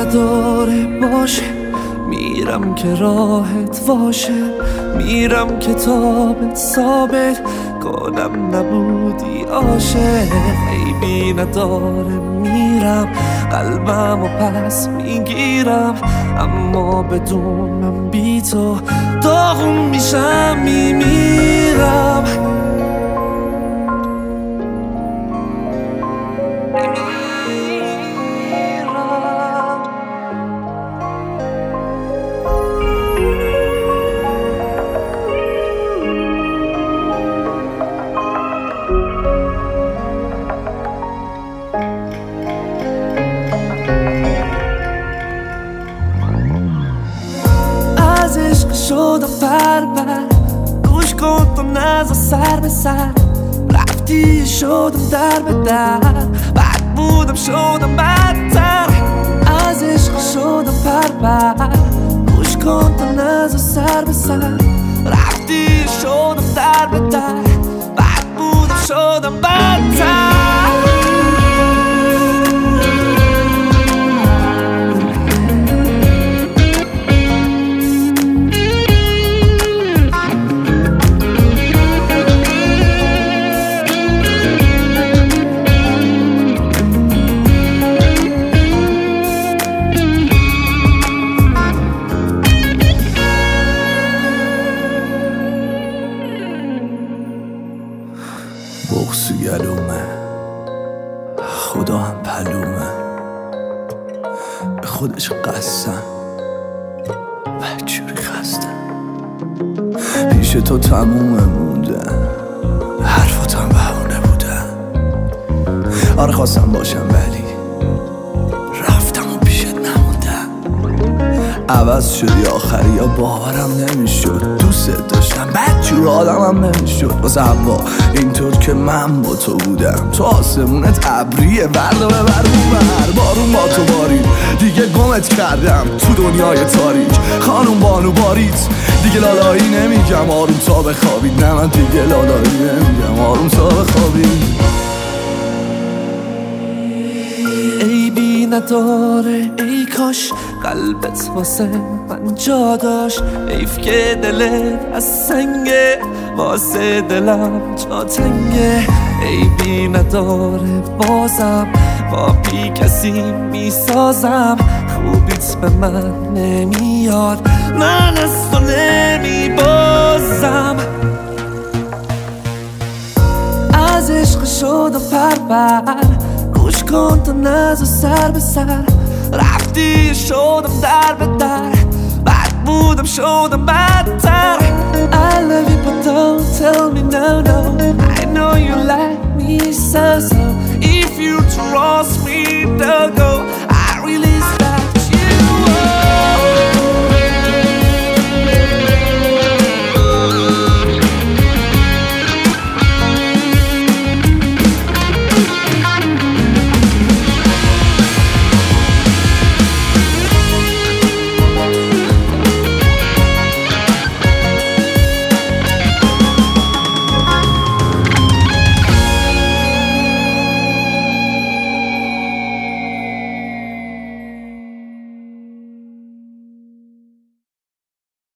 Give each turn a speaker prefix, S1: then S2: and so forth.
S1: نداره باشه، میرم که راحت باشه، میرم کتابت ثابت کنم نبودی عاشق. عیبی نداره میرم قلبم و پس میگیرم، اما بدونم بی تو داغون میشم میمیرم. از عشق شدم بربر، گوش کن تو نزا سر به سر. رفتی شدم در به در، بد بودم شدم بدتر. از عشق شدم بربر، گوش کن تو نزا سر به سر. رفتی شدم در به در، بد بودم شدم بدتر.
S2: بغض و گلومه، خدا هم پلومه، به خودش قسم بدجوری خستم. پیش تو تمومه موندن، حرفاتم بهونه بودن. آره خواستم باشم ولی رفتم و پیشت نموندم. عوض شدی آخری یا باورم نمیشد. دوست داشتم بدجور آدمم نمیشد. واسه هوا اینطور که من با تو بودم. تو آسمونت ابریه، بردو ببر بر بارون با تو بارید. دیگه گمت کردم تو دنیای تاریک. خانوم بانو باریت دیگه لالایی نمیگم آروم تا بخوابید. نه من دیگه لالایی نمیگم آروم تا بخوابید.
S1: عیبی نداره ای کاش قلبت واسه من جا داشت. حیف که دلت از سنگه، واسه دلم جا تنگه. عیبی نداره بازم با بی کسی میسازم. خوبیت به من نمیاد، من از تو نمیبازم. از عشق شدم پربر، گوش کن تو نزا سر به سر. رفتی شدم در به در، بد بودم شدم بدتر. I love you but don't tell me no no. I know you like me so